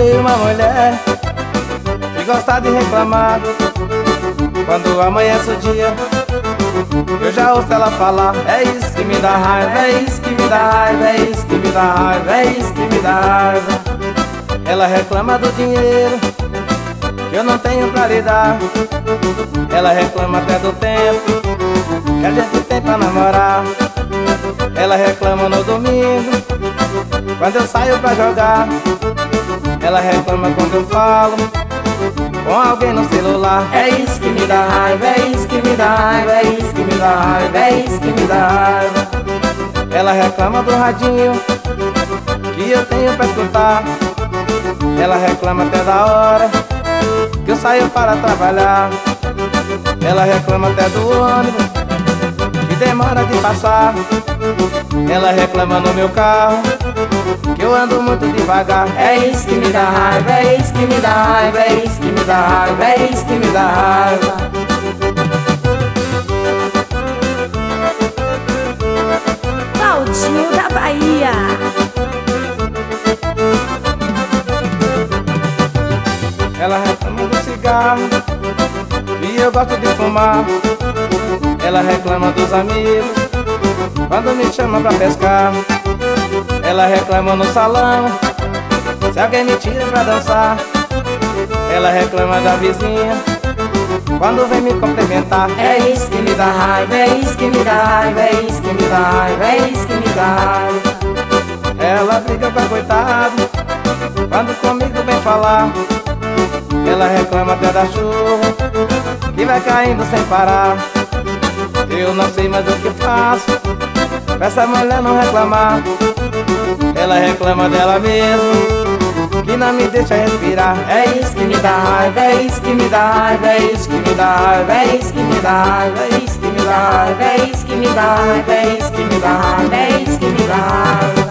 conheci uma mulher que gosta de reclamar. Quando amanhece o dia, eu já ouço ela falar: é isso que me dá raiva, é isso que me dá raiva, é isso que me dá raiva, é isso que me dá raiva. Ela reclama do dinheiro que eu não tenho pra lhe dar. Ela reclama até do tempo que a gente tem pra namorar. Ela reclama no domingo quando eu saio pra jogar. Ela reclama quando eu falo com alguém no celular. É isso que me dá raiva, é isso que me dá raiva, é isso que me dá raiva, é isso que me dá raiva. Ela reclama do radinho que eu tenho pra escutar. Ela reclama até da hora que eu saio para trabalhar. Ela reclama até do ônibus que demora de passar. Ela reclama no meu carro que eu ando muito devagar. É isso que me dá raiva, é isso que me dá raiva, é isso que me dá raiva, é isso que me dá raiva. Claudinho da Bahia. Ela reclama do cigarro e eu gosto de fumar. Ela reclama dos amigos quando me chama pra pescar. Ela reclama no salão se alguém me tira pra dançar. Ela reclama da vizinha quando vem me cumprimentar. É isso que me dá raiva, é isso que me dá raiva, é isso que me dá raiva, é isso que me dá raiva. Ela briga com a coitada quando comigo vem falar. Ela reclama até da chuva que vai caindo sem parar. Eu não sei mais o que faço pra essa mulher não reclamar. Ela reclama dela mesma que não me deixa respirar. É isso que me dá raiva, é isso que me dá raiva, é isso que me dá raiva, é isso que me dá raiva, é isso que me dá raiva, é isso que me dá raiva, é isso que me dá raiva, é isso que me dá raiva.